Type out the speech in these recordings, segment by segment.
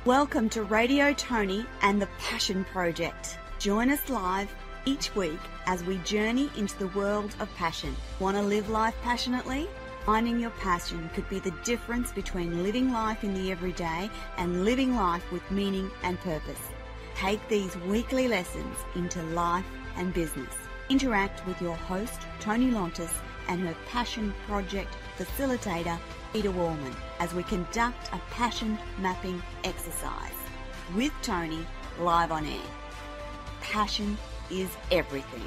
Welcome to Radio Tony and the Passion Project. Join us live each week as we journey into the world of passion. Want to live life passionately? Finding your passion could be the difference between living life in the everyday and living life with meaning and purpose. Take these weekly lessons into life and business. Interact with your host, Tony Lontis, and her Passion Project facilitator, Peter Wallman, as we conduct a passion mapping exercise with Tony live on air. Passion is everything.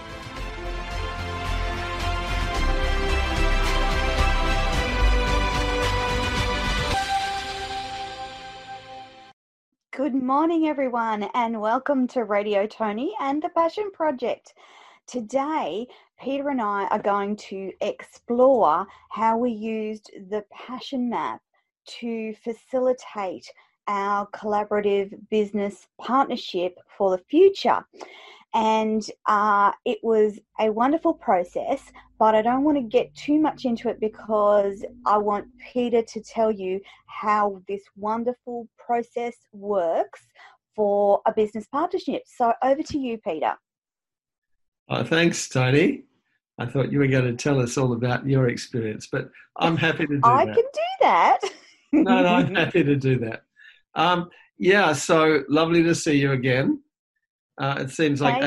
Good morning, everyone, and welcome to Radio Tony and the Passion Project. Today, Peter and I are going to explore how we used the Passion Map to facilitate our collaborative business partnership for the future. And it was a wonderful process, but I don't want to get too much into it because I want Peter to tell you how this wonderful process works for a business partnership. So over to you, Peter. Thanks, Tony. I thought you were going to tell us all about your experience, but I'm happy to do I that. can do that. No, I'm happy to do that. So lovely to see you again. It seems like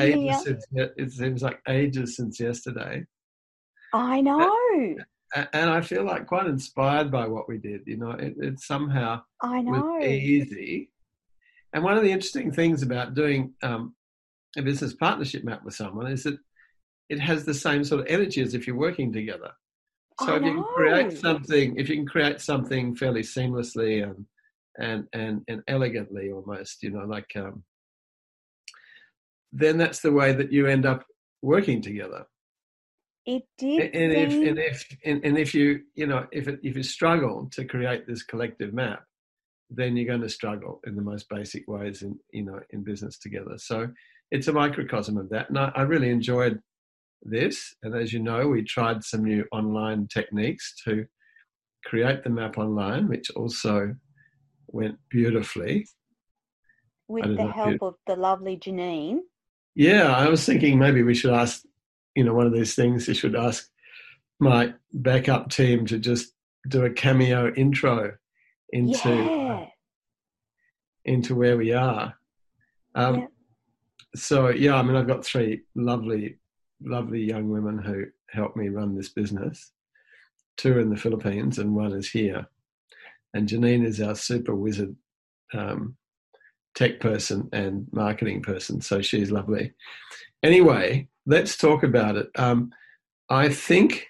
ages since yesterday. I know. And I feel like quite inspired by what we did. You know, it somehow was easy. And one of the interesting things about doing a business partnership map with someone is that it has the same sort of energy as if you're working together. So if you can create something fairly seamlessly and elegantly almost, you know, like then that's the way that you end up working together. It did. And if you struggle to create this collective map, then you're going to struggle in the most basic ways in business together. So it's a microcosm of that. And I really enjoyed this. And as you know, we tried some new online techniques to create the map online, which also went beautifully. With the help of the lovely Janine. Yeah, I was thinking maybe we should ask, one of these things, you should ask my backup team to just do a cameo intro into where we are. So, I've got three lovely young women who help me run this business. Two are in the Philippines and one is here. And Janine is our super wizard tech person and marketing person, so she's lovely. Anyway, let's talk about it. I think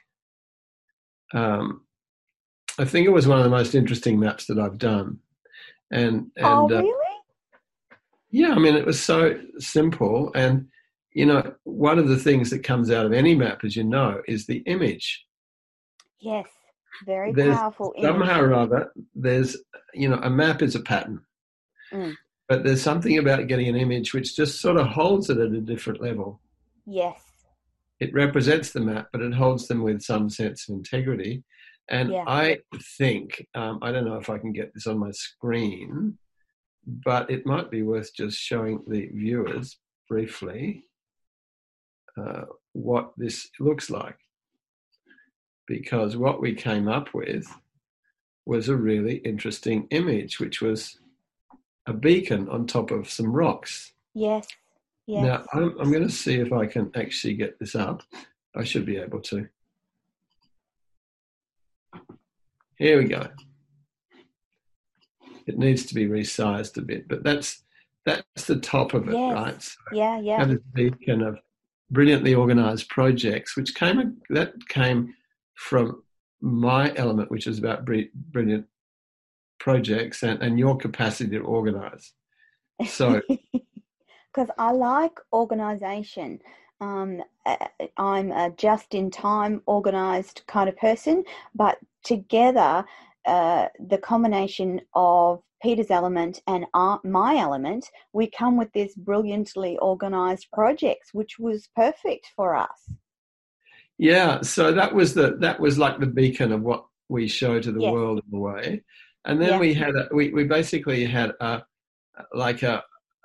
it was one of the most interesting maps that I've done. And really? Yeah, it was so simple. And, one of the things that comes out of any map, as you know, is the image. Yes, very powerful image. Somehow or other, there's, a map is a pattern. Mm. But there's something about getting an image which just sort of holds it at a different level. Yes. It represents the map, but it holds them with some sense of integrity. And I think, I don't know if I can get this on my screen, but it might be worth just showing the viewers briefly what this looks like. Because what we came up with was a really interesting image, which was a beacon on top of some rocks. Yes. Now, I'm going to see if I can actually get this up. I should be able to. Here we go. It needs to be resized a bit, but that's the top of it, right? So that is a beacon of brilliantly organised projects, which came from my element, which is about brilliant projects and your capacity to organise. So, because I like organisation. I'm a just-in-time organised kind of person, but together, the combination of Peter's element and my element, we come with this brilliantly organised projects, which was perfect for us. Yeah, so that was like the beacon of what we show to the world in a way. And then we had we basically had like the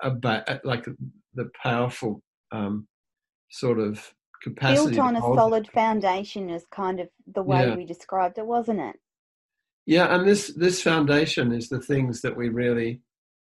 powerful sort of capacity built on a solid foundation is kind of the way we described it, wasn't it? Yeah, and this foundation is the things that we really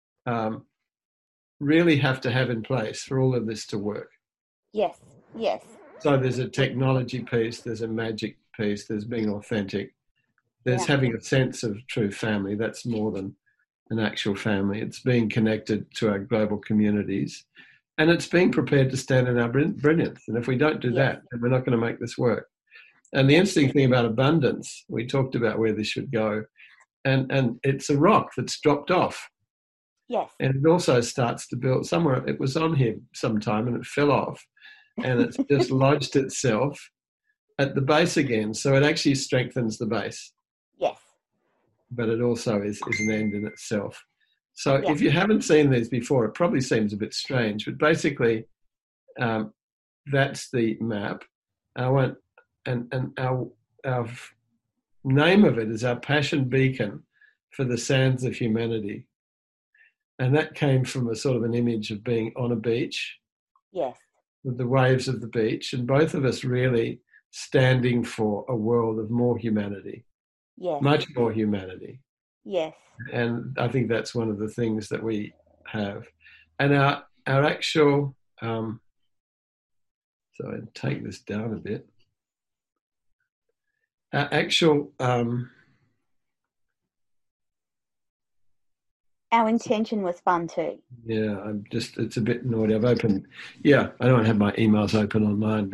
really have to have in place for all of this to work. Yes. So there's a technology piece, there's a magic piece, there's being authentic, there's having a sense of true family. That's more than an actual family. It's being connected to our global communities, and it's being prepared to stand in our brilliance. And if we don't do that, then we're not going to make this work. And the interesting thing about abundance, we talked about where this should go, and it's a rock that's dropped off. Yes. And it also starts to build somewhere. It was on here sometime and it fell off, and it's just lodged itself at the base again. So it actually strengthens the base. Yes. But it also is an end in itself. So if you haven't seen these before, it probably seems a bit strange, but basically that's the map. And our name of it is our passion beacon for the sands of humanity. And that came from a sort of an image of being on a beach. Yes. With the waves of the beach, and both of us really standing for a world of more humanity. Yes. Much more humanity. Yes. And I think that's one of the things that we have. And our actual, so I'd take this down a bit. Our actual, our intention was fun too. Yeah, it's a bit naughty. I've opened, I don't have my emails open on mine,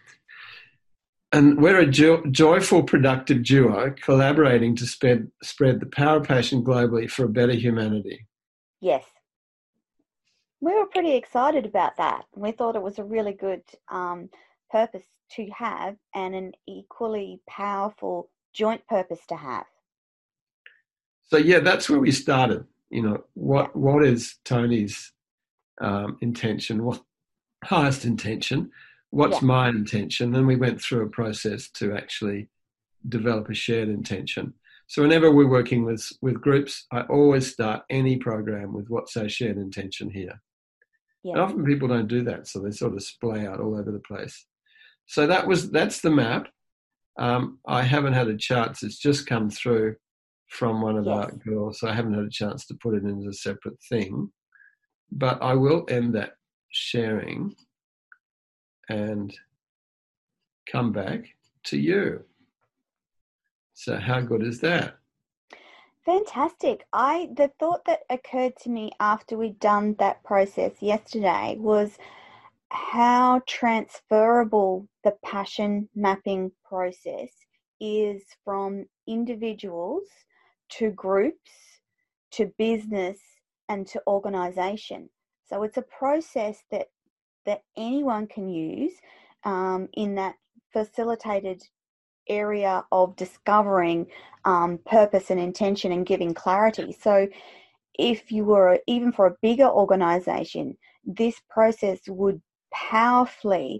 and we're a joyful, productive duo collaborating to spread the power of passion globally for a better humanity. Yes. We were pretty excited about that. We thought it was a really good purpose to have, and an equally powerful joint purpose to have. So that's where we started. What is Tony's intention? What highest intention? What's my intention? Then we went through a process to actually develop a shared intention. So whenever we're working with groups, I always start any program with what's our shared intention here. Yeah. And often people don't do that, so they sort of splay out all over the place. So that's the map. I haven't had a chance. It's just come through from one of our girls, so I haven't had a chance to put it into a separate thing. But I will end that sharing and come back to you. So how good is that? Fantastic. The thought that occurred to me after we'd done that process yesterday was how transferable the passion mapping process is from individuals to groups, to business, and to organisation. So it's a process that anyone can use in that facilitated area of discovering purpose and intention and giving clarity. So if you were, even for a bigger organisation, this process would powerfully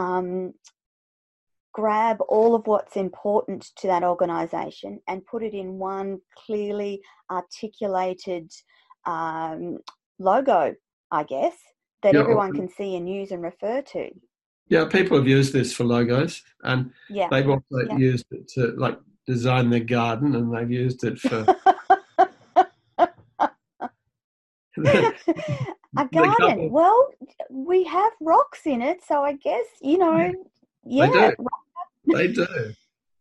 grab all of what's important to that organisation and put it in one clearly articulated logo, I guess, that everyone can see and use and refer to. Yeah, people have used this for logos, and they've also used it to design their garden, and they've used it for a garden. Well, we have rocks in it, so I guess They do.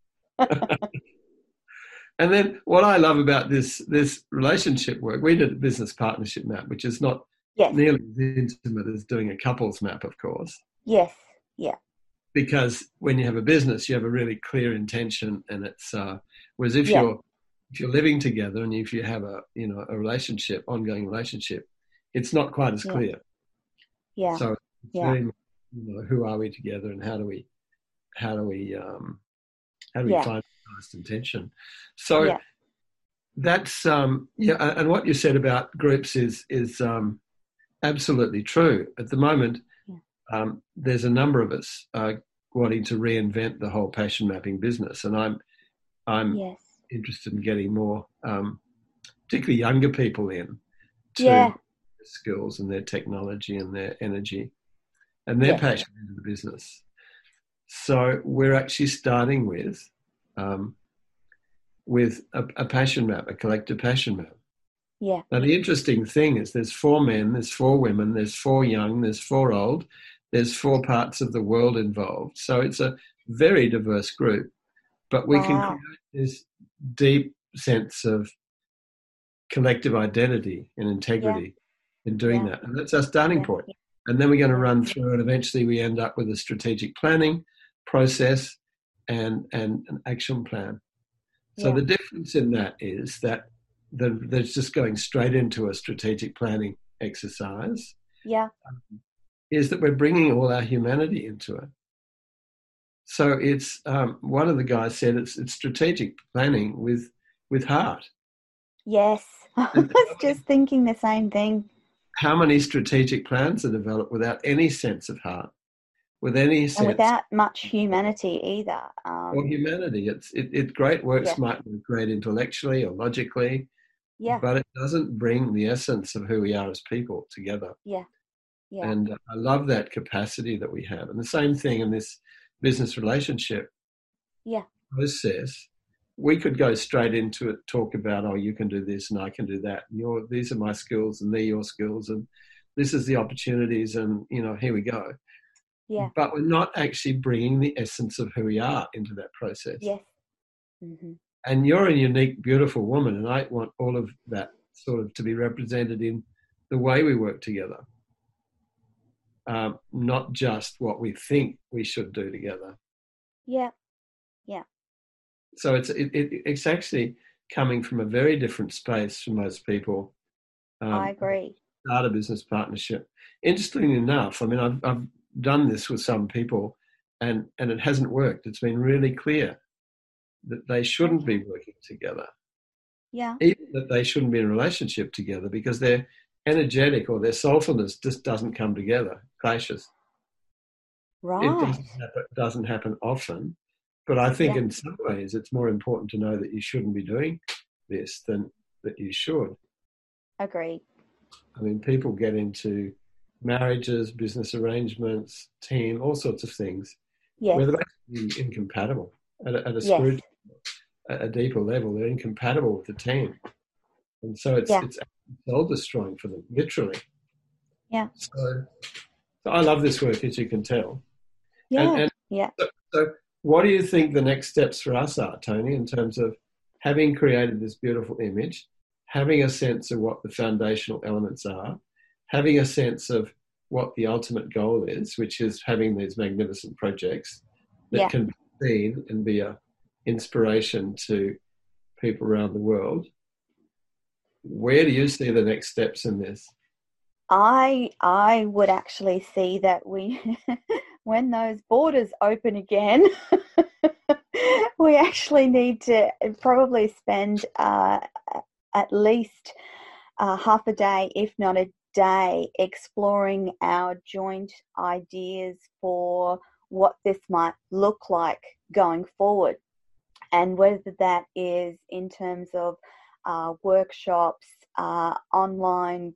And then what I love about this relationship work, we did a business partnership map, which is not nearly as intimate as doing a couples map, of course. Yes. Yeah. Because when you have a business, you have a really clear intention, and it's whereas if you're living together and if you have a relationship, ongoing relationship, it's not quite as clear. Yeah. So it's very much, who are we together, and how do we find the highest intention? So that's and what you said about groups is absolutely true. At the moment, there's a number of us wanting to reinvent the whole passion mapping business, and I'm interested in getting more particularly younger people in to skills and their technology and their energy and their passion into the business. So we're actually starting with a passion map, a collective passion map. Yeah. Now, the interesting thing is there's 4 men, there's 4 women, there's 4 young, there's 4 old, there's 4 parts of the world involved. So it's a very diverse group, but we can create this deep sense of collective identity and integrity in doing that. And that's our starting point. And then we're going to run through and eventually we end up with a strategic planning process and an action plan. So the difference in that is that there's just going straight into a strategic planning exercise. Yeah. Is that we're bringing all our humanity into it. So it's one of the guys said it's strategic planning with heart. Yes, I was just thinking the same thing. How many strategic plans are developed without any sense of heart, with any sense, and without much humanity either. Or humanity. It great works might be great intellectually or logically, but it doesn't bring the essence of who we are as people together. Yeah. And I love that capacity that we have. And the same thing in this business relationship process. We could go straight into it, talk about, oh, you can do this and I can do that. And these are my skills and they're your skills and this is the opportunities and, here we go. Yeah. But we're not actually bringing the essence of who we are into that process. Yes. Mm-hmm. And you're a unique, beautiful woman, and I want all of that sort of to be represented in the way we work together. Not just what we think we should do together. Yeah, yeah. So it's actually coming from a very different space for most people. I agree. Start a business partnership. Interestingly enough, I mean, I've done this with some people, and it hasn't worked. It's been really clear that they shouldn't be working together. Yeah. Even that they shouldn't be in a relationship together because their energetic or their soulfulness just doesn't come together, clashes. Right. It doesn't happen often, but I think in some ways it's more important to know that you shouldn't be doing this than that you should. Agreed. I mean, people get into marriages, business arrangements, team, all sorts of things where they're actually incompatible at a spiritual, a deeper level. They're incompatible with the team. And so it's soul destroying for them, literally. Yeah. So I love this work, as you can tell. Yeah. So what do you think the next steps for us are, Tony, in terms of having created this beautiful image, having a sense of what the foundational elements are, having a sense of what the ultimate goal is, which is having these magnificent projects that can be seen and be an inspiration to people around the world. Where do you see the next steps in this? I would actually see that when those borders open again, we actually need to probably spend at least half a day, if not a day, exploring our joint ideas for what this might look like going forward. And whether that is in terms of workshops, online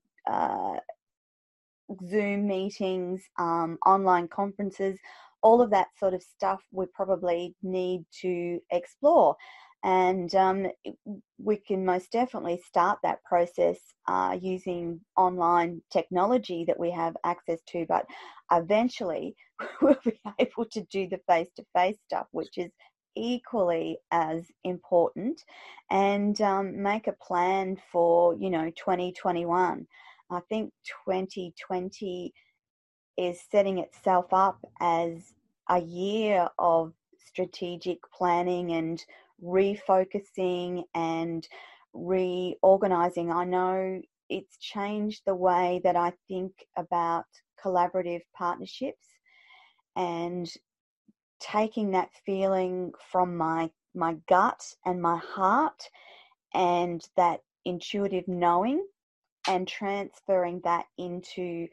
Zoom meetings, online conferences, all of that sort of stuff we probably need to explore. And we can most definitely start that process using online technology that we have access to, but eventually we'll be able to do the face-to-face stuff, which is equally as important, and make a plan for 2021. I think 2020 is setting itself up as a year of strategic planning and refocusing and reorganizing. I know it's changed the way that I think about collaborative partnerships, and taking that feeling from my gut and my heart and that intuitive knowing and transferring that into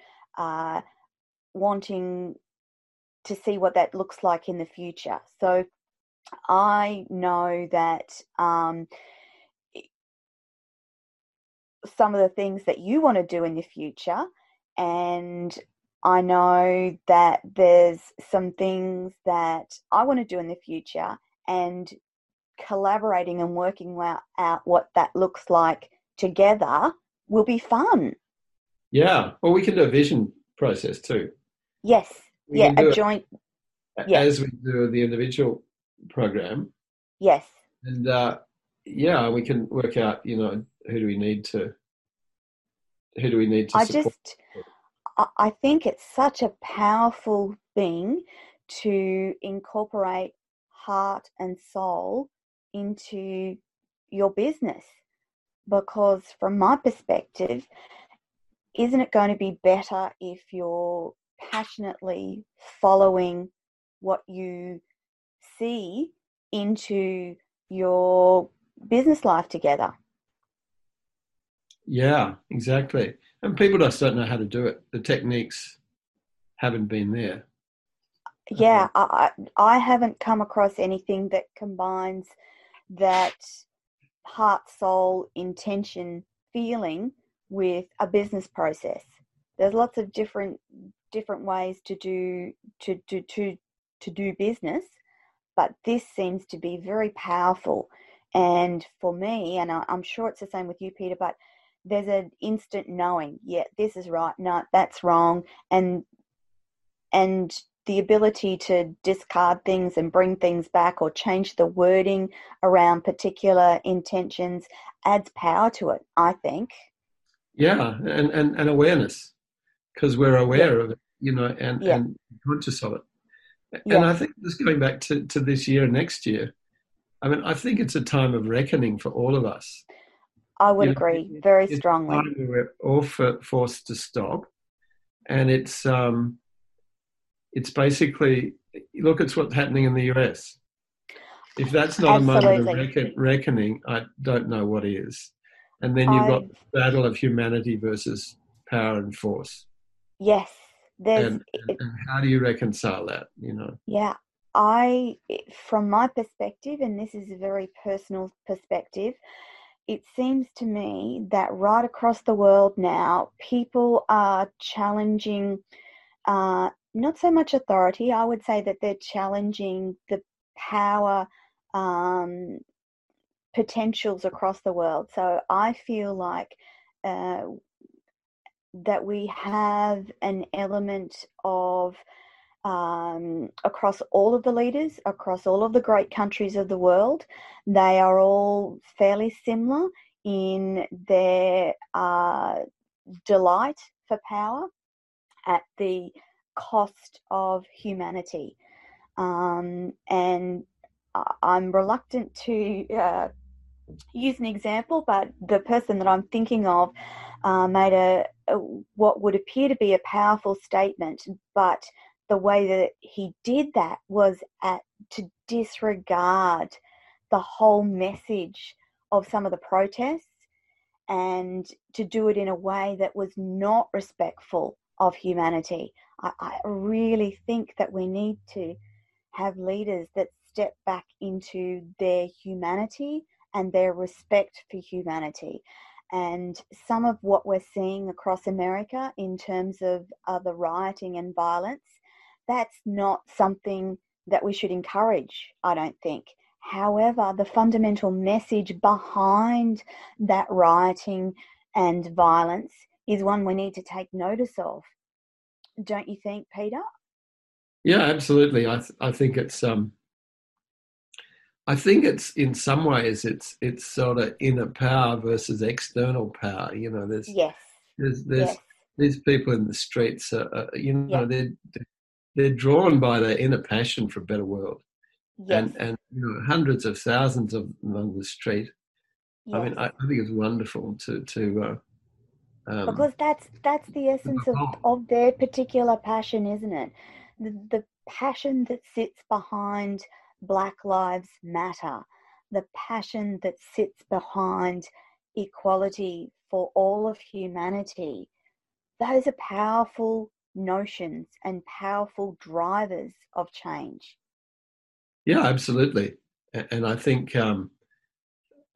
wanting to see what that looks like in the future. So I know that some of the things that you want to do in the future, and I know that there's some things that I want to do in the future, and collaborating and working out what that looks like together will be fun. Yeah. Well, we can do a vision process too. Yes. We can do a joint. Yeah. As we do the individual program. Yes. And we can work out, who do we need to support. I think it's such a powerful thing to incorporate heart and soul into your business, because from my perspective, isn't it going to be better if you're passionately following what you see into your business life together? Yeah, exactly. And people just don't know how to do it. The techniques haven't been there. Yeah, I haven't come across anything that combines that heart, soul, intention, feeling with a business process. There's lots of different ways to do business, but this seems to be very powerful. And for me, and I'm sure it's the same with you, Peter, but there's an instant knowing, yeah, this is right, no, that's wrong, and the ability to discard things and bring things back or change the wording around particular intentions adds power to it, I think. Yeah, and awareness, because we're aware of it, and conscious of it. And I think just going back to this year and next year, I mean, I think it's a time of reckoning for all of us. I would agree very strongly. It's a time where we're all forced to stop, and it's basically, look at what's happening in the US. If that's not Absolutely. a moment of reckoning, I don't know what is. And then you've got the battle of humanity versus power and force. Yes. And how do you reconcile that, Yeah. From my perspective, and this is a very personal perspective, it seems to me that right across the world now, people are challenging not so much authority. I would say that they're challenging the power potentials across the world. So I feel like that we have an element of across all of the leaders, across all of the great countries of the world, they are all fairly similar in their delight for power at the cost of humanity. And I'm reluctant to use an example, but the person that I'm thinking of made what would appear to be a powerful statement, but the way that he did that was to disregard the whole message of some of the protests, and to do it in a way that was not respectful of humanity. I really think that we need to have leaders that step back into their humanity and their respect for humanity. And some of what we're seeing across America in terms of the rioting and violence, that's not something that we should encourage, I don't think. However, the fundamental message behind that rioting and violence is one we need to take notice of. Don't you think, Peter? Yeah, absolutely. I think it's in some ways it's sort of inner power versus external power. There's people in the streets. They're drawn by their inner passion for a better world. Yes. And hundreds of thousands of them on the street. Yes. I mean, I think it's wonderful to because that's the essence of their particular passion, isn't it? The passion that sits behind Black Lives Matter, the passion that sits behind equality for all of humanity. Those are powerful notions and powerful drivers of change. Yeah, absolutely. And I think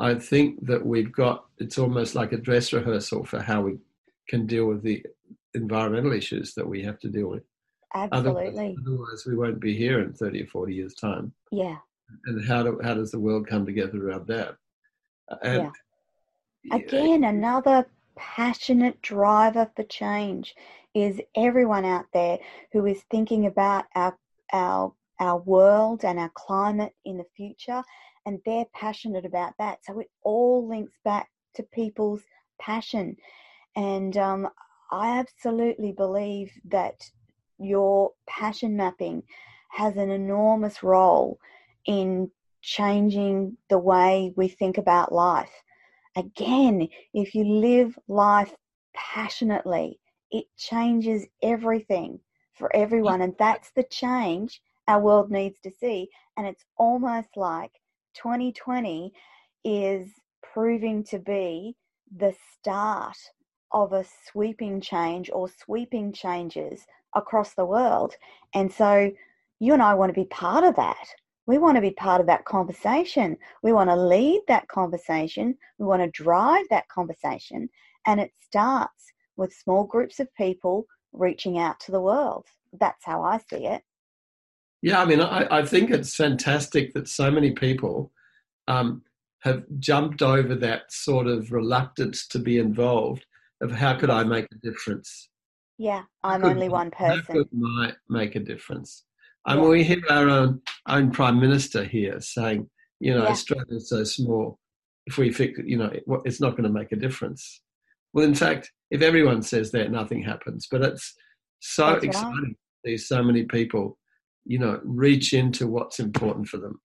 I think that it's almost like a dress rehearsal for how we can deal with the environmental issues that we have to deal with. Absolutely. Otherwise we won't be here in 30 or 40 years' time. Yeah. And how does the world come together around that? And Again, another passionate driver for change is everyone out there who is thinking about our world and our climate in the future, and they're passionate about that. So it all links back to people's passion. And I absolutely believe that your passion mapping has an enormous role in changing the way we think about life. Again, if you live life passionately, it changes everything for everyone. And that's the change our world needs to see. And it's almost like 2020 is proving to be the start of a sweeping change or sweeping changes across the world. And so you and I want to be part of that. We want to be part of that conversation. We want to lead that conversation. We want to drive that conversation. And it starts with small groups of people reaching out to the world. That's how I see it. Yeah, I mean, I think it's fantastic that so many people have jumped over that sort of reluctance to be involved of how could I make a difference? Yeah, I'm only one person. How could I make a difference? I mean, we hear our own Prime Minister here saying, Australia's so small. If we fix it, it's not going to make a difference. Well, in fact, if everyone says that, nothing happens. But it's so exciting to see so many people, reach into what's important for them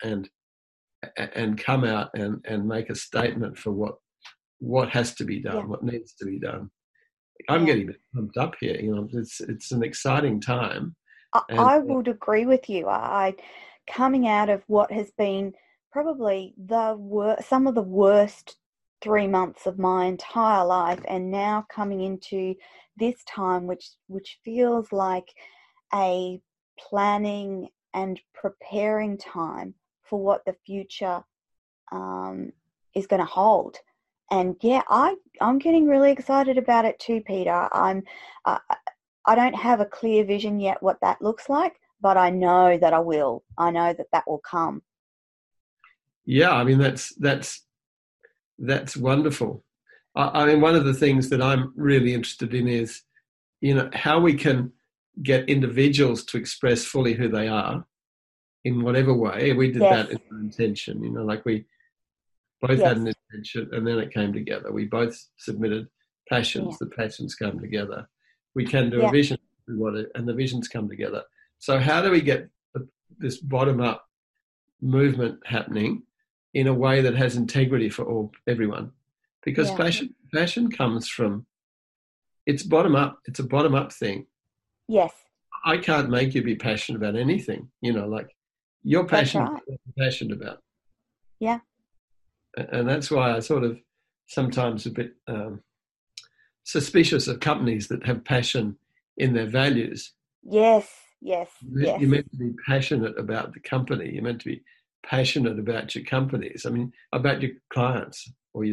and come out and make a statement for what has to be done, what needs to be done. I'm getting pumped up here. It's an exciting time. I would agree with you. Coming out of what has been probably some of the worst 3 months of my entire life, and now coming into this time, which feels like a planning and preparing time for what the future is going to hold. And I'm getting really excited about it too, Peter. I don't have a clear vision yet what that looks like, but I know that I will. I know that will come. Yeah, I mean, that's wonderful. I mean, one of the things that I'm really interested in is, how we can get individuals to express fully who they are in whatever way. We did that in our intention, like we both had an intention and then it came together. We both submitted passions. The passions come together. We can do a vision and the visions come together. So how do we get this bottom-up movement happening in a way that has integrity for everyone? Because passion comes from, it's bottom-up. It's a bottom-up thing. Yes. I can't make you be passionate about anything. Like you're passionate about what you're passionate about. Yeah. And that's why I sort of sometimes a bit suspicious of companies that have passion in their values. Yes. You're meant to be passionate about the company. You're meant to be passionate about your companies. I mean, about your clients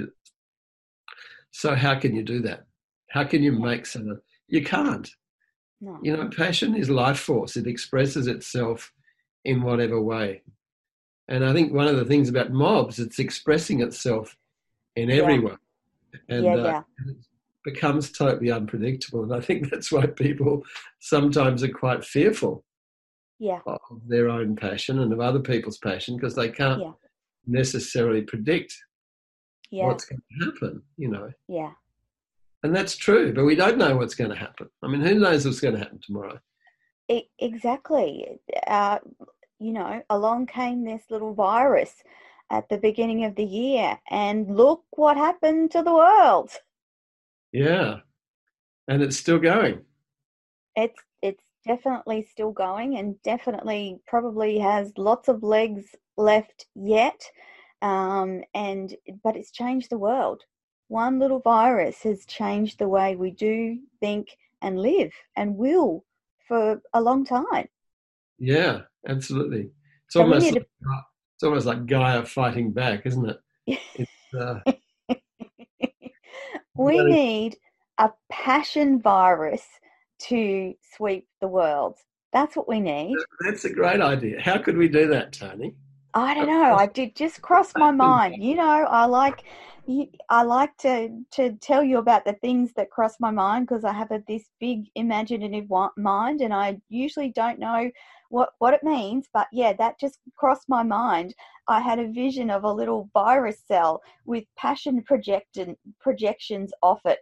So how can you do that? How can you make someone? You can't. No. Passion is life force. It expresses itself in whatever way. And I think one of the things about mobs, it's expressing itself in everyone. And it becomes totally unpredictable. And I think that's why people sometimes are quite fearful of their own passion and of other people's passion, because they can't necessarily predict what's going to happen, Yeah. And that's true, but we don't know what's going to happen. I mean, who knows what's going to happen tomorrow? Exactly. Along came this little virus at the beginning of the year, and look what happened to the world. Yeah, and it's still going. It's definitely still going, and definitely probably has lots of legs left yet. But it's changed the world. One little virus has changed the way we do, think, and live, and will for a long time. Yeah, absolutely. It's almost like Gaia fighting back, isn't it? Uh, We need a passion virus to sweep the world. That's what we need. That's a great idea. How could we do that, Tony? I don't know. I did just cross my mind. I like to tell you about the things that cross my mind because I have this big imaginative mind, and I usually don't know what it means. But yeah, that just crossed my mind. I had a vision of a little virus cell with passion projections off it,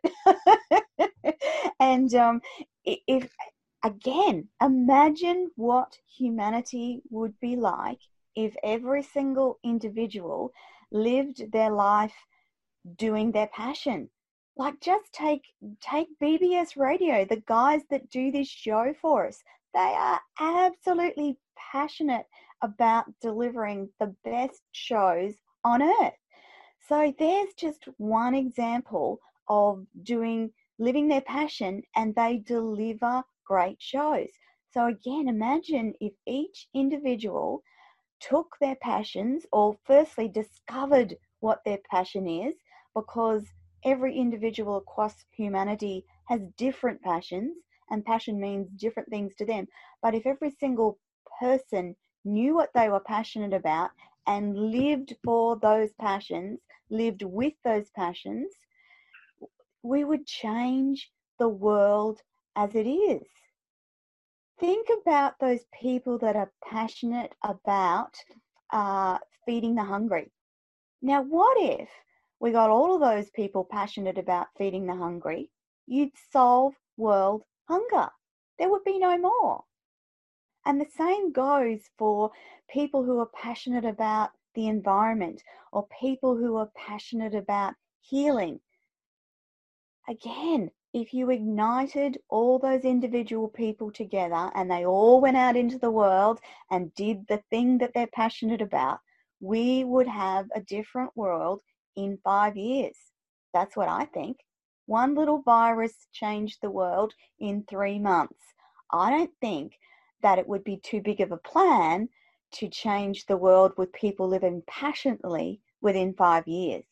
and if again, imagine what humanity would be like if every single individual lived their life doing their passion. Like, just take BBS Radio, the guys that do this show for us. They are absolutely passionate about delivering the best shows on earth. So there's just one example of living their passion, and they deliver great shows. So again, imagine if each individual took their passions, or firstly discovered what their passion is, because every individual across humanity has different passions, and passion means different things to them. But if every single person knew what they were passionate about and lived for those passions, lived with those passions, we would change the world as it is. Think about those people that are passionate about feeding the hungry. Now, what if we got all of those people passionate about feeding the hungry? You'd solve world hunger. There would be no more. And the same goes for people who are passionate about the environment, or people who are passionate about healing. Again, if you ignited all those individual people together and they all went out into the world and did the thing that they're passionate about, we would have a different world in 5 years. That's what I think. One little virus changed the world in 3 months. I don't think that it would be too big of a plan to change the world with people living passionately within 5 years.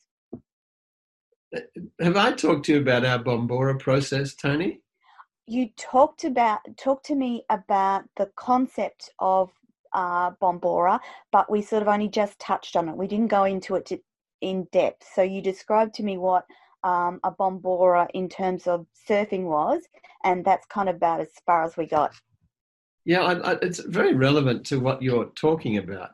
Have I talked to you about our Bombora process, Tony? You talk to me about the concept of Bombora, but we sort of only just touched on it. We didn't go into it in depth. So you described to me what a Bombora in terms of surfing was, and that's kind of about as far as we got. Yeah, it's very relevant to what you're talking about.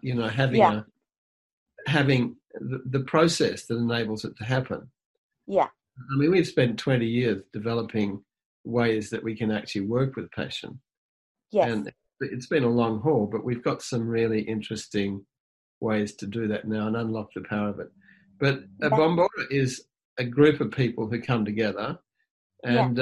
Having the process that enables it to happen. Yeah. I mean, we've spent 20 years developing ways that we can actually work with passion. Yes. And it's been a long haul, but we've got some really interesting ways to do that now and unlock the power of it. But a Bombora is a group of people who come together, and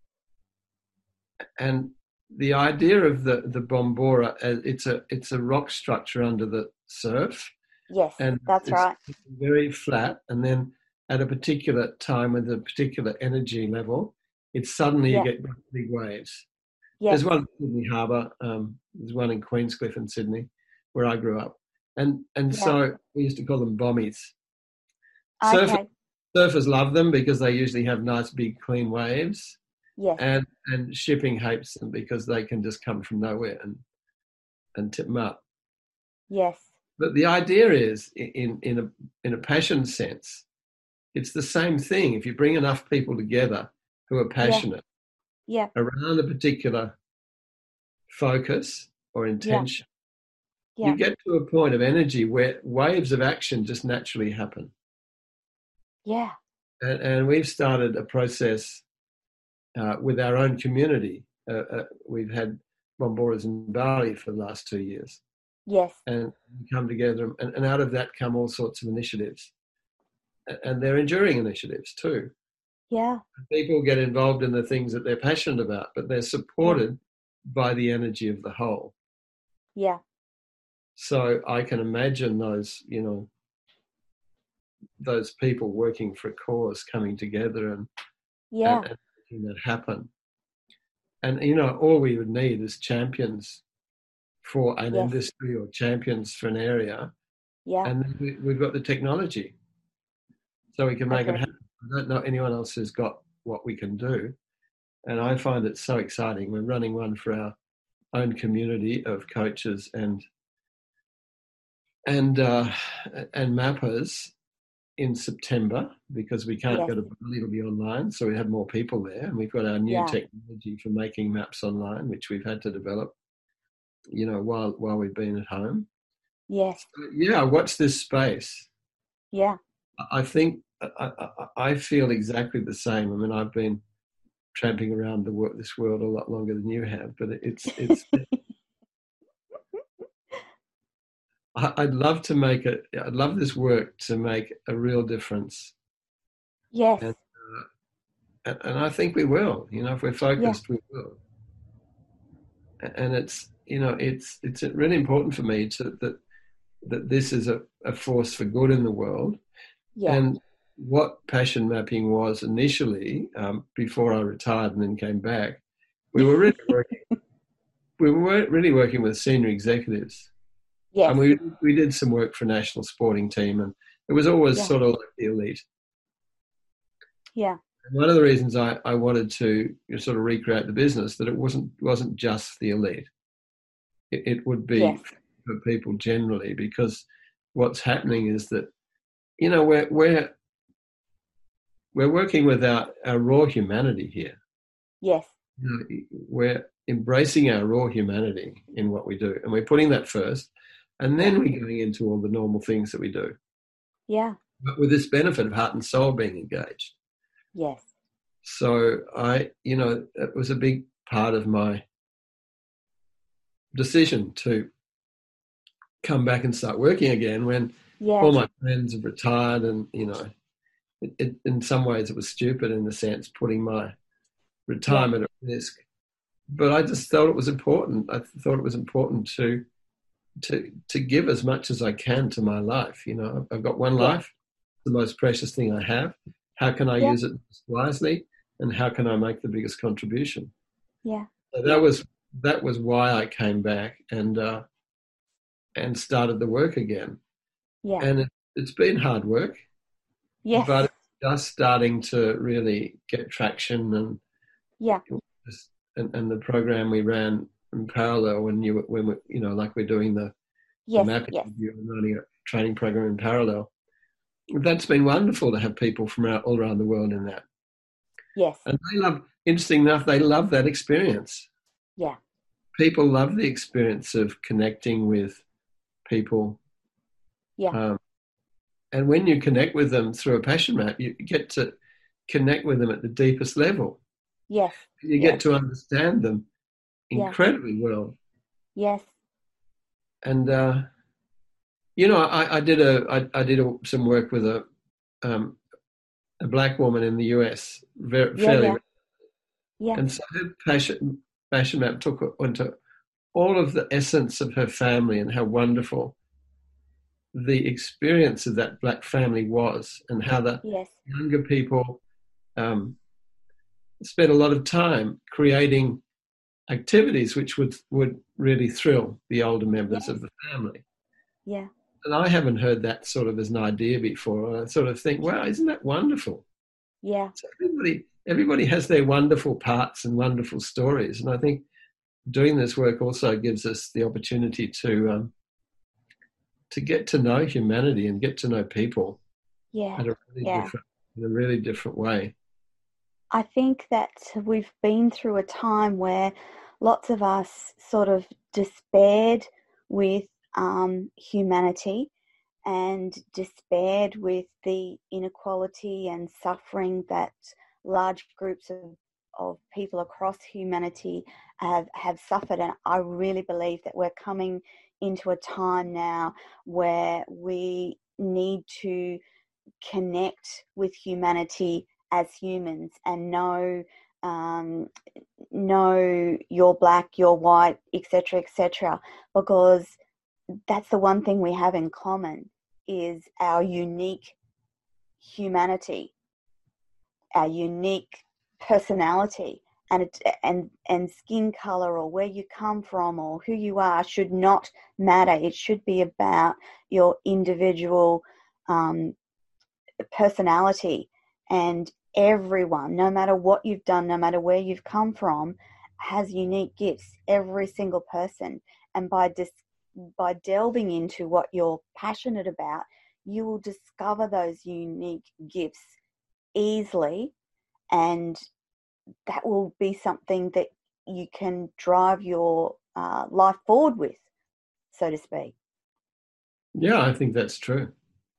and the idea of the Bombora, it's a rock structure under the surf. Yes, and that's right. It's very flat, and then at a particular time with a particular energy level, it's suddenly you get big waves. Yes. There's one in Sydney Harbour. There's one in Queenscliff in Sydney, where I grew up, and so we used to call them bommies. Okay. Surfers love them because they usually have nice big clean waves. Yes. And shipping hates them because they can just come from nowhere and tip them up. Yes. But the idea is, in a passion sense, it's the same thing. If you bring enough people together who are passionate around a particular focus or intention, you get to a point of energy where waves of action just naturally happen. Yeah. And we've started a process with our own community. We've had Bomboras in Bali for the last 2 years. Yes. And we come together, and out of that come all sorts of initiatives. And they're enduring initiatives too. Yeah. People get involved in the things that they're passionate about, but they're supported by the energy of the whole. Yeah. So I can imagine those people working for a cause coming together and making that happen. And, all we would need is champions for an industry or champions for an area. Yeah. And we've got the technology. so we can make it happen. I don't know anyone else who's got what we can do. And I find it so exciting. We're running one for our own community of coaches and mappers in September, because we can't go to Bali, it'll be online, so we have more people there. And we've got our new technology for making maps online, which we've had to develop, while we've been at home. Yes. So, watch this space. Yeah. I think I feel exactly the same. I mean, I've been tramping around this world a lot longer than you have, but it's I'd love this work to make a real difference. Yes. And I think we will, if we're focused, we will. And it's really important for me that this is a force for good in the world. Yeah. And what passion mapping was initially, before I retired and then came back, we were really working with senior executives. Yes. And we did some work for a national sporting team, and it was always sort of like the elite. Yeah. And one of the reasons I wanted to sort of recreate the business, that it wasn't just the elite. It would be for people generally, because what's happening is that, we're working with our raw humanity here. Yes. We're embracing our raw humanity in what we do, and we're putting that first. And then we're going into all the normal things that we do. Yeah. But with this benefit of heart and soul being engaged. Yes. So it was a big part of my decision to come back and start working again when all my friends have retired, and, it, in some ways it was stupid in the sense putting my retirement at risk. But I just thought it was important. I thought it was important to give as much as I can to my life. I've got one life, the most precious thing I have. How can I use it wisely, and how can I make the biggest contribution? Yeah. So that was why I came back and started the work again. Yeah. And it's been hard work. Yes. But it's just starting to really get traction, and and the program we ran in parallel when like we're doing the mapping review and running a training program in parallel. That's been wonderful to have people from all around the world in that. Yes. And interesting enough, they love that experience. Yeah. People love the experience of connecting with people. Yeah. And when you connect with them through a passion map, you get to connect with them at the deepest level. Yes. You get to understand them incredibly well. Yes. And I did some work with a black woman in the US, fairly. Yeah. And so her passion map took into all of the essence of her family and how wonderful the experience of that black family was, and how the younger people spent a lot of time creating activities which would really thrill the older members of the family. Yeah. And I haven't heard that sort of as an idea before. And I sort of think, wow, isn't that wonderful? Yeah. So everybody has their wonderful parts and wonderful stories. And I think doing this work also gives us the opportunity to get to know humanity and get to know people in a really different way. I think that we've been through a time where lots of us sort of despaired with humanity, and despaired with the inequality and suffering that large groups of people across humanity have suffered. And I really believe that we're coming into a time now where we need to connect with humanity as humans and know you're black, you're white, etc., because that's the one thing we have in common, is our unique humanity, our unique personality. And skin color or where you come from or who you are should not matter. It should be about your individual personality, and everyone, no matter what you've done, no matter where you've come from, has unique gifts, every single person. And by delving into what you're passionate about, you will discover those unique gifts easily, and that will be something that you can drive your life forward with, so to speak. Yeah, I think that's true.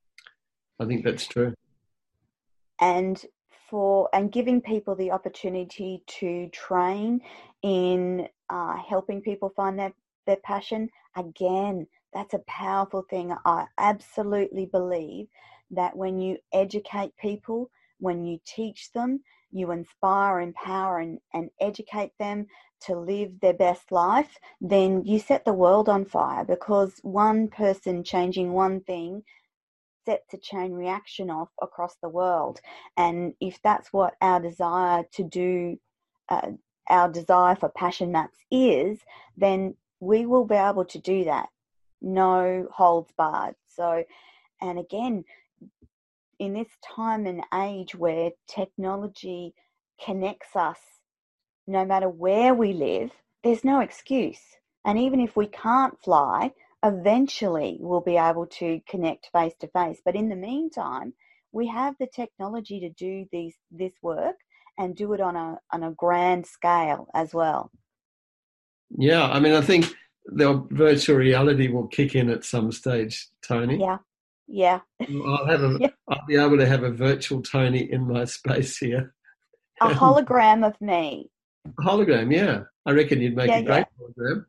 And giving people the opportunity to train in helping people find their passion, again, that's a powerful thing. I absolutely believe that when you educate people, when you teach them, you inspire, empower, and educate them to live their best life, then you set the world on fire, because one person changing one thing sets a chain reaction off across the world. And if that's what our desire to do, our desire for Passion Maps is, then we will be able to do that. No holds barred. So, and again, in this time and age where technology connects us, no matter where we live, there's no excuse. And even if we can't fly, eventually we'll be able to connect face to face. But in the meantime, we have the technology to do this work and do it on a grand scale as well. Yeah, I mean, I think the virtual reality will kick in at some stage, Tony. Yeah. I'll be able to have a virtual Tony in my space here. A hologram of me. A hologram, yeah. I reckon you'd make a great hologram.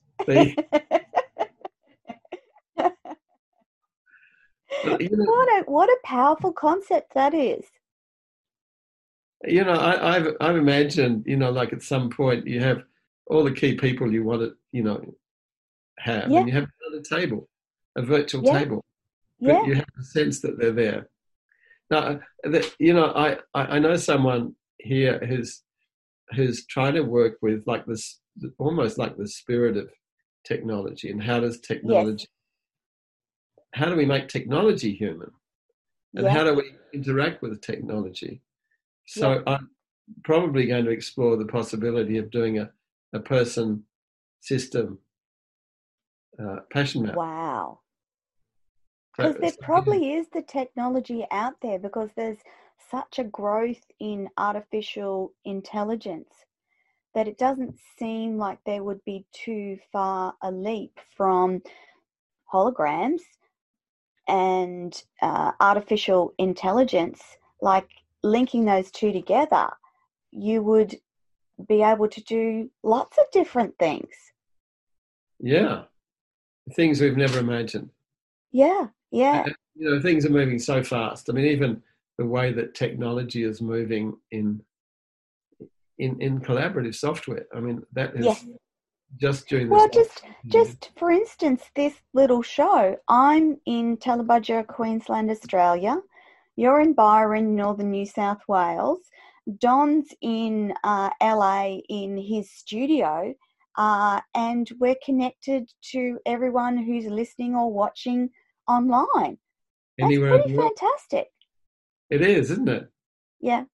What a powerful concept that is. You know, I've imagined, you know, like at some point you have all the key people you want to, you know, have, and you have another table, a virtual table, but you have the sense that they're there. Now, you know, I know someone here who's trying to work with like this, almost like the spirit of technology, and how does technology, how do we make technology human, and how do we interact with technology? So I'm probably going to explore the possibility of doing a person system passion map. Wow. Because there probably is the technology out there, because there's such a growth in artificial intelligence that it doesn't seem like there would be too far a leap from holograms and artificial intelligence. Like, linking those two together, you would be able to do lots of different things. Yeah. Things we've never imagined. Yeah. You know, things are moving so fast. I mean, even the way that technology is moving in collaborative software. I mean, that is just during this. Well, just for instance, this little show, I'm in Tallebudgera, Queensland, Australia. You're in Byron, Northern New South Wales. Don's in LA in his studio, and we're connected to everyone who's listening or watching online. That's pretty fantastic. It is, isn't it? Yeah.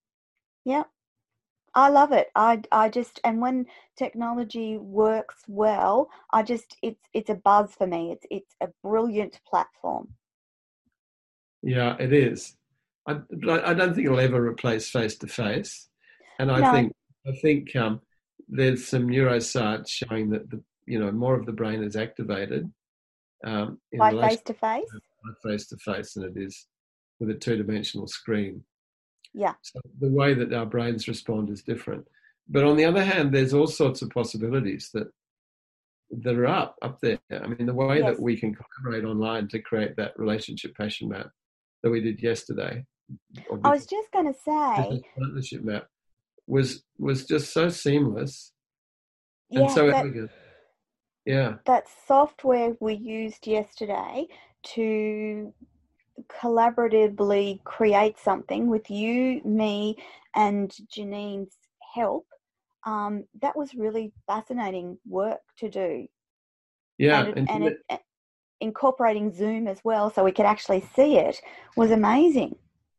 I love it. I just, and when technology works well, it's a buzz for me. It's a brilliant platform. Yeah, it is. I don't think it'll ever replace face-to-face, and I think there's some neuroscience showing that more of the brain is activated by face-to-face. By face-to-face than it is with a two-dimensional screen. Yeah. So the way that our brains respond is different. But on the other hand, there's all sorts of possibilities that are up there. I mean, the way that we can collaborate online to create that relationship passion map that we did yesterday. I was just going to say, partnership map was just so seamless and so elegant. Yeah. That software we used yesterday to collaboratively create something with you, me, and Janine's help, that was really fascinating work to do. Yeah. And incorporating Zoom as well, so we could actually see it, was amazing.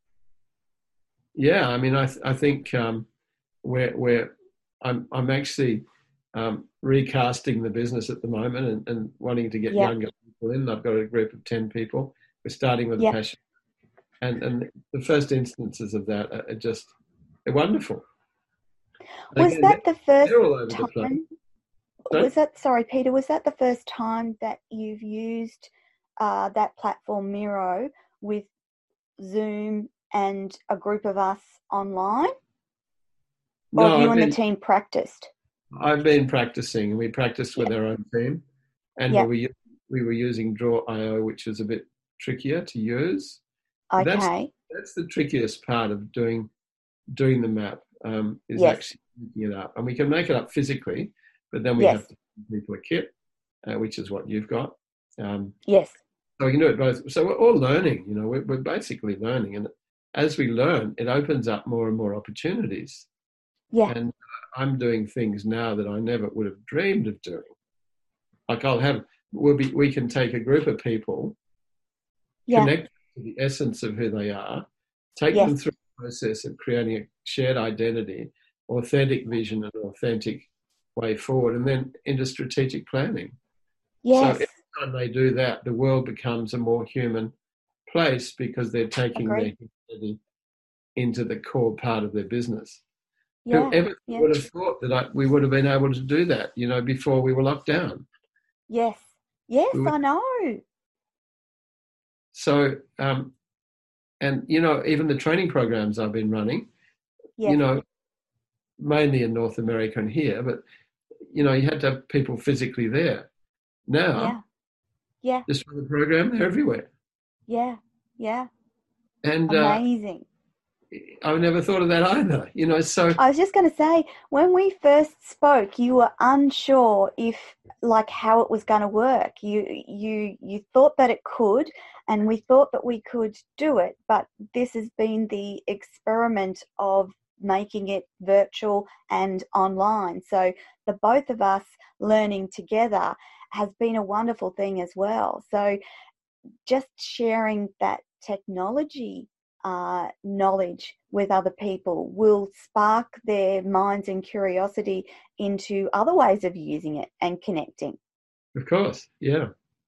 Yeah, I mean, I think where I'm actually recasting the business at the moment and wanting to get younger people in. I've got a group of 10 people. We're starting with a passion. And the first instances of that are just, they're wonderful. Was that the first time? Peter, was that the first time that you've used that platform Miro with Zoom and a group of us online? Or have you and the team practiced? I've been practicing, and we practiced with our own team. And we were using Draw.io, which is a bit trickier to use. Okay. That's the trickiest part of doing the map, is actually making it up. And we can make it up physically, but then we have to give people a kit, which is what you've got. Yes. So we can do it both. So we're all learning, we're basically learning. And as we learn, it opens up more and more opportunities. Yeah. And I'm doing things now that I never would have dreamed of doing. Like we can take a group of people, connect to the essence of who they are, take them through the process of creating a shared identity, authentic vision, and authentic way forward, and then into strategic planning. Yes. So every time they do that, the world becomes a more human place because they're taking their humanity into the core part of their business. Whoever would have thought that we would have been able to do that, before we were locked down? Yes. Yes, I know. So, and, even the training programs I've been running, mainly in North America and here, but, you had to have people physically there. Now, just for the program, they're everywhere. Yeah, yeah. And amazing. I never thought of that either, so. I was just going to say, when we first spoke, you were unsure how it was going to work. You thought that it could, and we thought that we could do it, but this has been the experiment of making it virtual and online. So the both of us learning together has been a wonderful thing as well. So just sharing that technology knowledge with other people will spark their minds and curiosity into other ways of using it and connecting. Of course, yeah.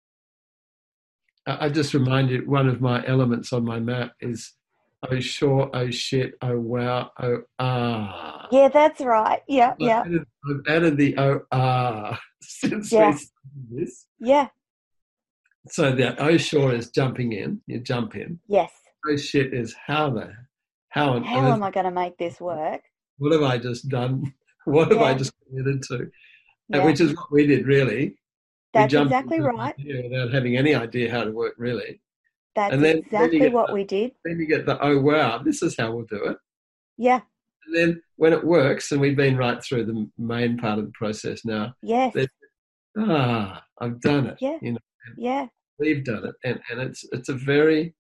I just reminded, one of my elements on my map is oh sure, oh shit, oh wow, oh ah. Yeah, that's right. Yeah, I've added the oh ah since we started this. Yeah. So the oh sure is jumping in. You jump in. Yes. Oh shit is how am I going to make this work? What have I just done? What have I just committed to? Which is what we did, really. That's exactly right. Without having any idea how to work, really. That's exactly what we did. Then you get the, oh, wow, this is how we'll do it. Yeah. And then when it works, and we've been right through the main part of the process now. Yes. I've done it. Yeah. We've done it. And it's a very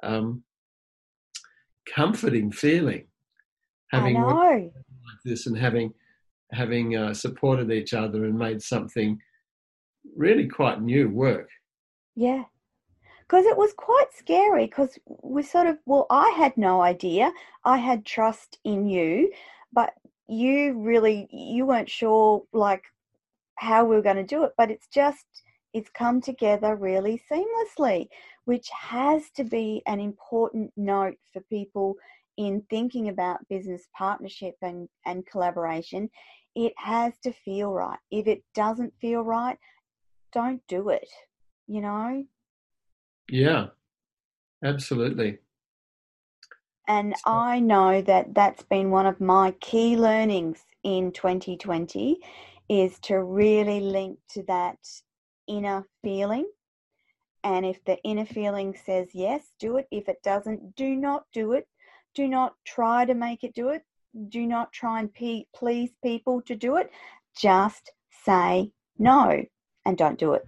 comforting feeling having worked like this and having supported each other and made something really quite new work. Yeah. Because it was quite scary because we I had no idea. I had trust in you, but you weren't sure how we were going to do it. But it's come together really seamlessly, which has to be an important note for people in thinking about business partnership and collaboration. It has to feel right. If it doesn't feel right, don't do it, Yeah, absolutely. And I know that that's been one of my key learnings in 2020 is to really link to that inner feeling. And if the inner feeling says yes, do it. If it doesn't, do not do it. Do not try to make it do it. Do not try and please people to do it. Just say no and don't do it.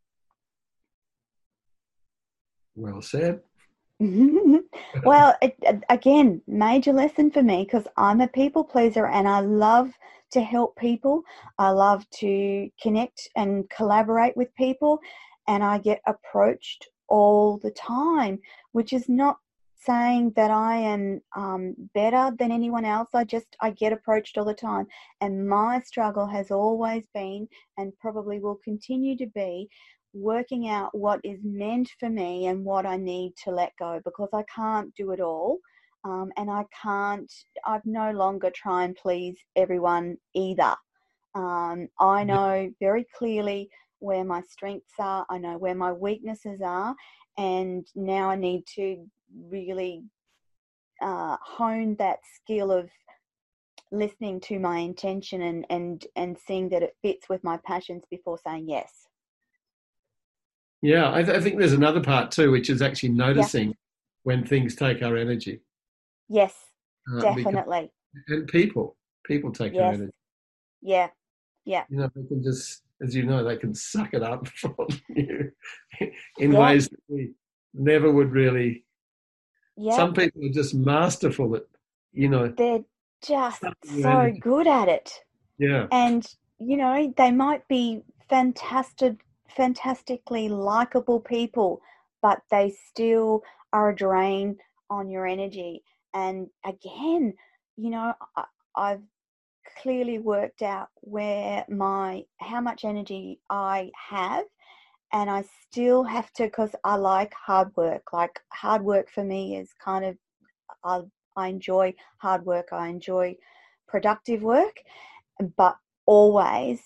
Well said. Well, again, major lesson for me because I'm a people pleaser and I love to help people. I love to connect and collaborate with people, and I get approached all the time, which is not saying that I am better than anyone else. I get approached all the time. And my struggle has always been, and probably will continue to be, working out what is meant for me and what I need to let go, because I can't do it all. And I've no longer try and please everyone either. I know very clearly where my strengths are. I know where my weaknesses are. And now I need to really hone that skill of listening to my intention and seeing that it fits with my passions before saying yes. Yeah, I think there's another part too, which is actually noticing when things take our energy. Yes, definitely. And people take our energy. Yeah. They can just, as you know, they can suck it up from you in ways that we never would really. Yeah. Some people are just masterful at, They're just so good at it. Yeah. And, they might be fantastically likable people, but they still are a drain on your energy. And again, I've clearly worked out how much energy I have, and I still have to, because I like hard work. Like, hard work for me is kind of, I enjoy hard work. I enjoy productive work, but always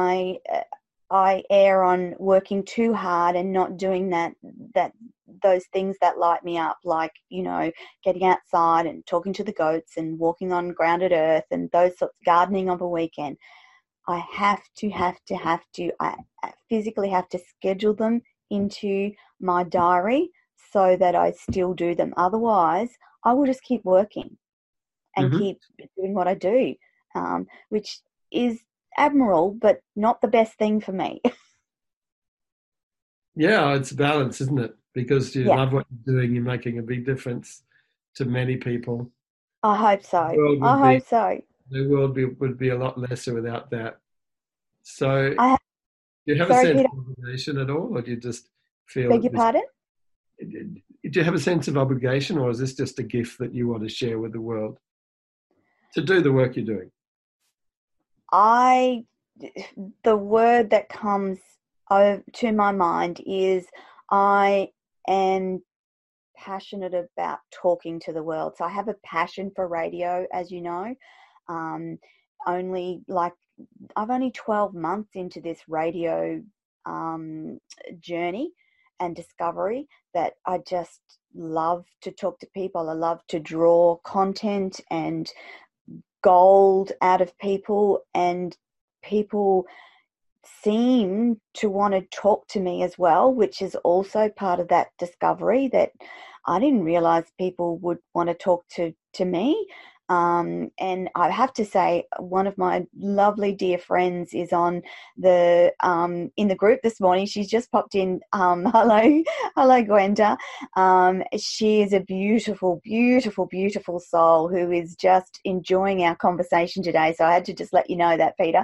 I err on working too hard and not doing those things that light me up, like, getting outside and talking to the goats and walking on grounded earth and those sorts, gardening of a weekend. I I physically have to schedule them into my diary so that I still do them. Otherwise, I will just keep working and keep doing what I do, which is admirable, but not the best thing for me. Yeah, it's balance, isn't it? Because you love what you're doing, you're making a big difference to many people. I hope so. The world would be a lot lesser without that. So, do you have a sense of obligation at all, or do you just feel? Beg your pardon? Do you have a sense of obligation, or is this just a gift that you want to share with the world to do the work you're doing? The word that comes to my mind is I am passionate about talking to the world. So I have a passion for radio, as you know. I've only 12 months into this radio journey and discovery that I just love to talk to people. I love to draw content and gold out of people, and people seem to want to talk to me as well, which is also part of that discovery, that I didn't realize people would want to talk to me. And I have to say, one of my lovely dear friends is on in the group this morning. She's just popped in. Hello, Gwenda. She is a beautiful, beautiful, beautiful soul who is just enjoying our conversation today. So I had to just let you know that, Peter.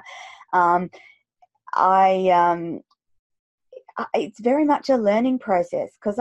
It's very much a learning process, because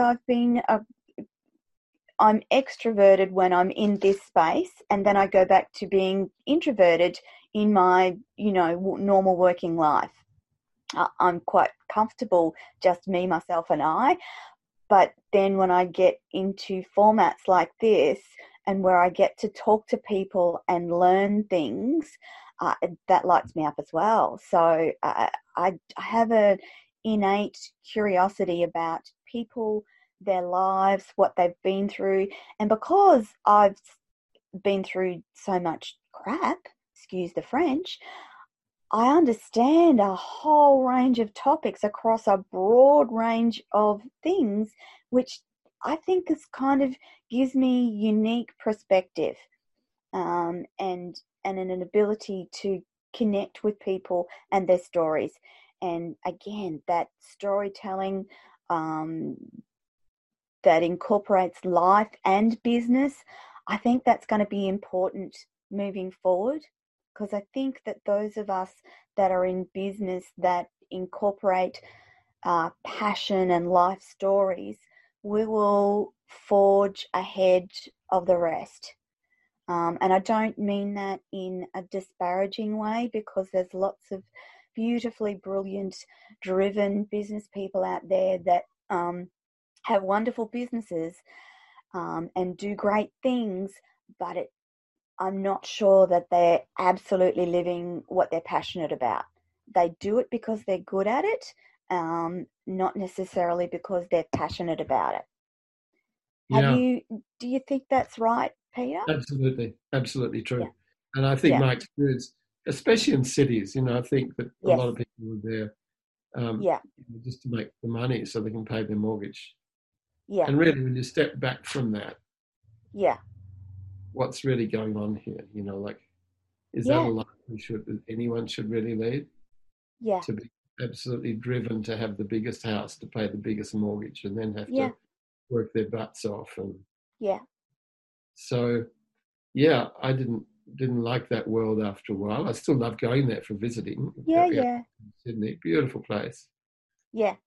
I'm extroverted when I'm in this space, and then I go back to being introverted in my, normal working life. I'm quite comfortable, just me, myself, and I. But then when I get into formats like this, and where I get to talk to people and learn things, that lights me up as well. So I have an innate curiosity about people, their lives, what they've been through. And because I've been through so much crap, excuse the French, I understand a whole range of topics across a broad range of things, which I think is kind of gives me unique perspective, and an ability to connect with people and their stories. And again, that storytelling that incorporates life and business, I think that's going to be important moving forward, because I think that those of us that are in business that incorporate passion and life stories we will forge ahead of the rest. And I don't mean that in a disparaging way, because there's lots of beautifully brilliant, driven business people out there that have wonderful businesses and do great things, but I'm not sure that they're absolutely living what they're passionate about. They do it because they're good at it, not necessarily because they're passionate about it. Yeah. Do you think that's right, Peter? Absolutely true. Yeah. And I think my experience, especially in cities, I think that a lot of people are there just to make the money so they can pay their mortgage. Yeah. And really, when you step back from that, what's really going on here? Is that a life anyone should really lead? Yeah. To be absolutely driven to have the biggest house, to pay the biggest mortgage, and then have to work their butts off. And so, I didn't like that world after a while. I still love going there for visiting. Sydney, beautiful place. Yeah.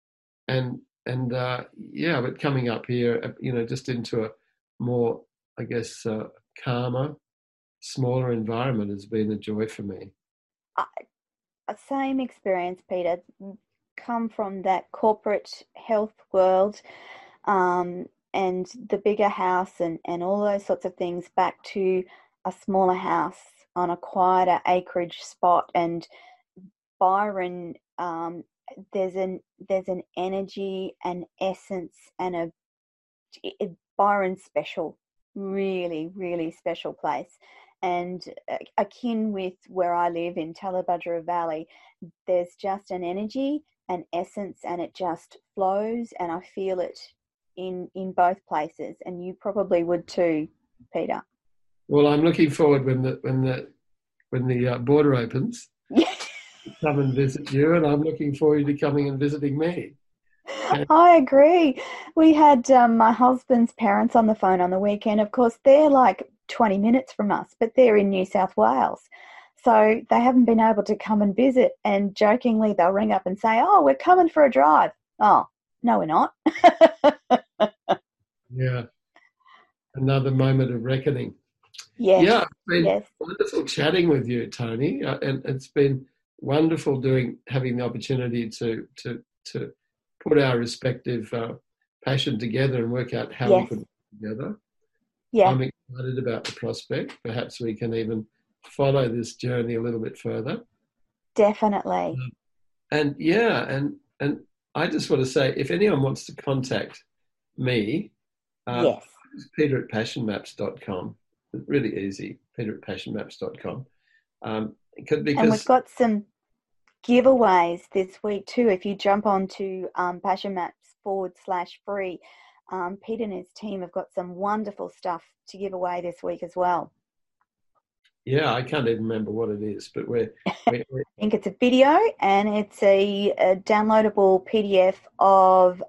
But coming up here, just into a more, I guess, calmer, smaller environment has been a joy for me. Same experience, Peter. Come from that corporate health world and the bigger house and all those sorts of things, back to a smaller house on a quieter acreage spot. And Byron, there's an energy, an essence, and Byron's special, really, really special place. And akin with where I live in Tallebudgera Valley, there's just an energy, an essence, and it just flows, and I feel it in both places. And you probably would too, Peter. Well, I'm looking forward when the border opens to come and visit you, and I'm looking forward to coming and visiting me. I agree. We had my husband's parents on the phone on the weekend. Of course, they're like 20 minutes from us, but they're in New South Wales. So they haven't been able to come and visit, and jokingly they'll ring up and say, "Oh, we're coming for a drive." Oh, no, we're not. Yeah. Another moment of reckoning. Yes. Yeah, it's been wonderful chatting with you, Toni, and it's been wonderful having the opportunity to put our respective passion together and work out how we put it together. Yeah. I'm excited about the prospect. Perhaps we can even follow this journey a little bit further. Definitely. And I just want to say, if anyone wants to contact me, it's peter@passionmaps.com. It's really easy, peter@passionmaps.com. And we've got some giveaways this week too. If you jump onto Passion Maps /free, Peter and his team have got some wonderful stuff to give away this week as well. Yeah, I can't even remember what it is, but we're I think it's a video, and it's a downloadable PDF of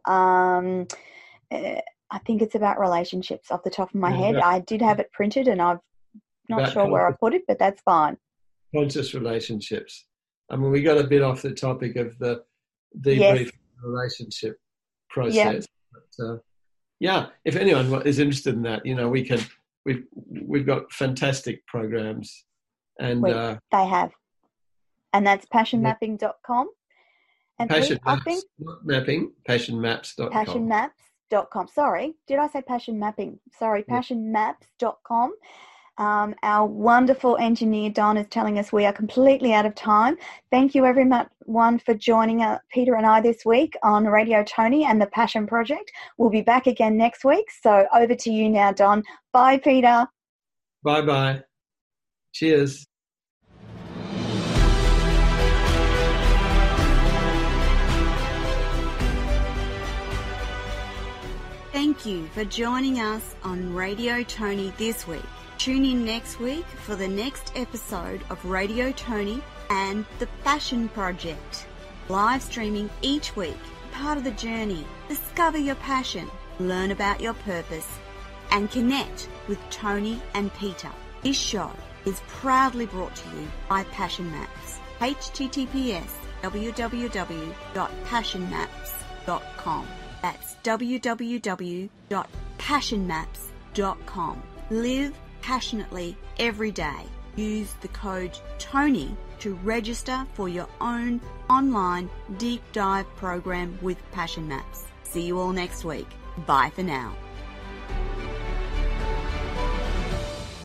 I think it's about relationships off the top of my head. I did have it printed, and I'm not sure where I put it, but that's fine. Conscious relationships. I mean, we got a bit off the topic of the debrief relationship process. But, if anyone is interested in that, we've got fantastic programs, and they have, and that's passionmapping.com. And passionmaps.com. Passionmaps.com. Sorry, did I say passion mapping? Sorry, passionmaps.com. Our wonderful engineer, Don, is telling us we are completely out of time. Thank you, everyone, for joining Peter and I this week on Radio Toni and the Passion Project. We'll be back again next week. So over to you now, Don. Bye, Peter. Bye-bye. Cheers. Thank you for joining us on Radio Toni this week. Tune in next week for the next episode of Radio Toni and the Passion Project. Live streaming each week, part of the journey. Discover your passion, learn about your purpose, and connect with Toni and Peter. This show is proudly brought to you by Passion Maps. https://www.passionmaps.com. That's www.passionmaps.com. Live passionately every day. Use the code TONY to register for your own online deep dive program with Passion Maps. See you all next week. Bye for now.